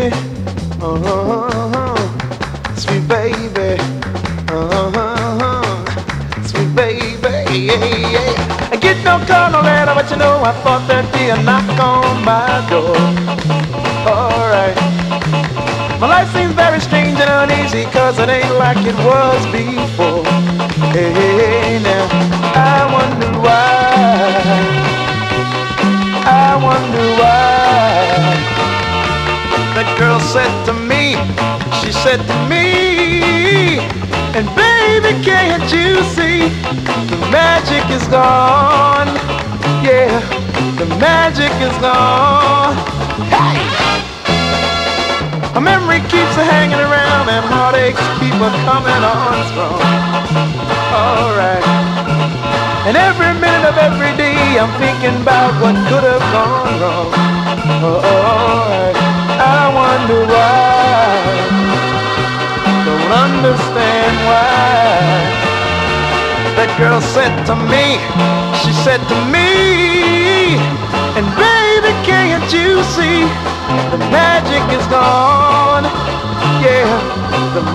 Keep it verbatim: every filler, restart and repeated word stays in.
baby, uh-huh, sweet baby, uh-huh, sweet baby, yeah, yeah. I get no call, no letter, but you know I thought there'd be a knock on my door. Alright, my life seems very strange and uneasy, cause it ain't like it was before. Hey, hey, hey, now, I wonder why, I wonder why. That girl said to me, she said to me, and baby, can't you see, the magic is gone, yeah, the magic is gone. Hey! My memory keeps hanging around and heartaches keep on coming on strong. Alright. And every minute of every day I'm thinking about what could have gone wrong. Alright. I wonder why. Don't understand why. That girl said to me, she said to me, and baby, can't you see, the magic is gone, yeah, the